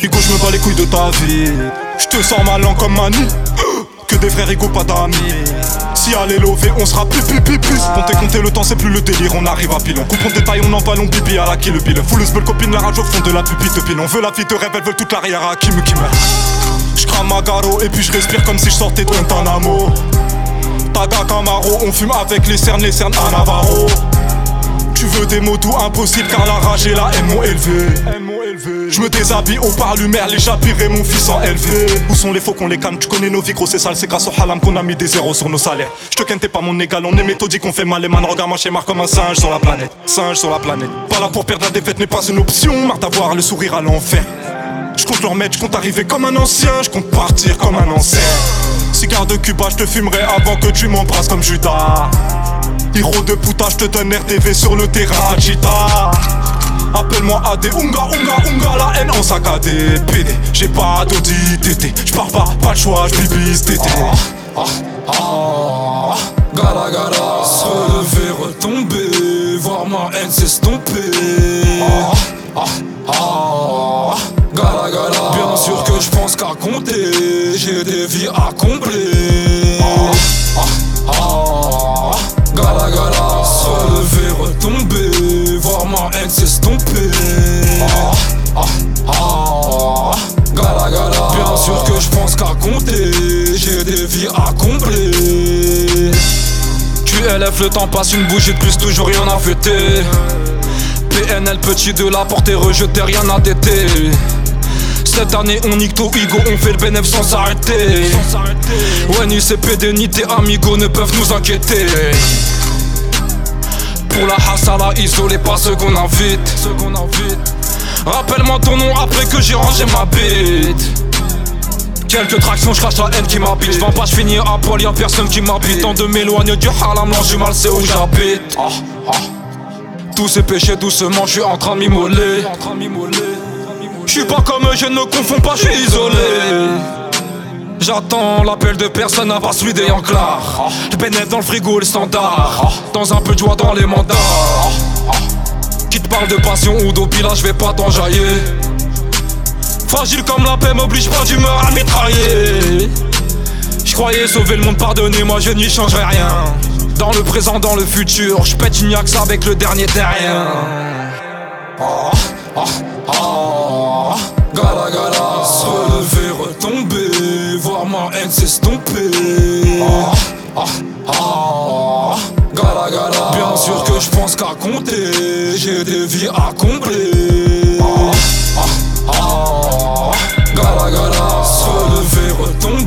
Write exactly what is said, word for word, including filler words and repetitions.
Hugo, je me bats les couilles de ta vie. Je te sens malin comme Manu. Que des vrais rigots, pas d'amis. Si à l'élevé, on sera plus, plus, plus, plus. Compter, compter le temps, c'est plus le délire. On arrive à pile. On coupe, on détaille, on emballe, on bibi à la kill bill. Full belle copine, la rage au fond de la pupille de pile. On veut la vie de rêve, elle veut toute l'arrière à Kim Kim. J'crame ma garo et puis je respire comme si je sortais de Guantanamo. Taga Camaro, on fume avec les cernes, les cernes à Navarro. Tu veux des mots tout impossibles car la rage et la haine m'ont élevé. Je me déshabille au parlumaire, les j'habillerai mon fils en L V. Où sont les faux qu'on les calme, tu connais nos vies gros c'est sale. C'est grâce au halam qu'on a mis des zéros sur nos salaires. J'te ken t'es pas mon égal, on est méthodique, on fait mal les man. Regarde-moi chez Marc comme un singe sur la planète. Singe sur la planète. Pas là pour perdre la défaite n'est pas une option. Marre d'avoir le sourire à l'enfer. J'compte leur mettre, j'compte arriver comme un ancien. J'compte partir comme un ancien. Cigare de Cuba, j'te fumerai avant que tu m'embrasses comme Judas. Hiro de puta, j'te donne R T V sur le terrain Chita. Appelle-moi A D, Unga, Unga, Unga, la haine en saccadé. P D, j'ai pas d'audit, tété. J'pars pas, pas le choix, j'bibise, tété. Ah, ah, ah, gala, gala. Se relever, retomber, voir ma haine s'estomper. Ah, ah, ah, gala, gala. Bien sûr que j'pense qu'à compter, j'ai des vies à combler. Ah, ah, ah, gala, gala. Se relever, retomber, voir ma haine s'estomper. Ah, ah, ah, gala, gala. Bien sûr que j'pense qu'à compter, j'ai des vies à combler. Q L F, le temps passe, une bougie de plus, toujours rien à fêter. P N L, petit de la portée, rejeté, rien à téter. Cette année on nique tout Hugo, on fait le bénéf sans s'arrêter. Ouais, ni C P D ni tes amigos ne peuvent nous inquiéter. Pour la hassala, isolé pas ceux qu'on invite. Rappelle-moi ton nom après que j'ai rangé ma bite. Quelques tractions, j'crache la haine qui m'habite. J'vends pas, j'finis à poil, y'a personne qui m'habite. Tant de m'éloigner du haram, non j'suis mal, c'est où j'habite. Ah, ah. Tous ces péchés doucement, j'suis en train de m'immoler. J'suis pas comme eux, je ne confonds pas, j'suis isolé. J'attends l'appel de personne avant celui des Yanclars. Le bénéf dans le frigo, le standard. Dans un peu de joie dans les mandats. Qui te parle de passion ou d'opila, je vais pas t'enjailler. Fragile comme la paix, m'oblige pas d'humeur à mitrailler. J'croyais sauver le monde, pardonnez-moi, je n'y changerai rien. Dans le présent, dans le futur, j'pète une yax avec le dernier terrien. Ah, ah, ah, gala, gala. Se relever, retomber, voir ma haine s'estomper. Ah, ah, ah, gala, gala. Bien sûr que j'pense qu'à compter, j'ai des vies à combler. Ah, ah, ah, gala, gala. Se relever, retomber.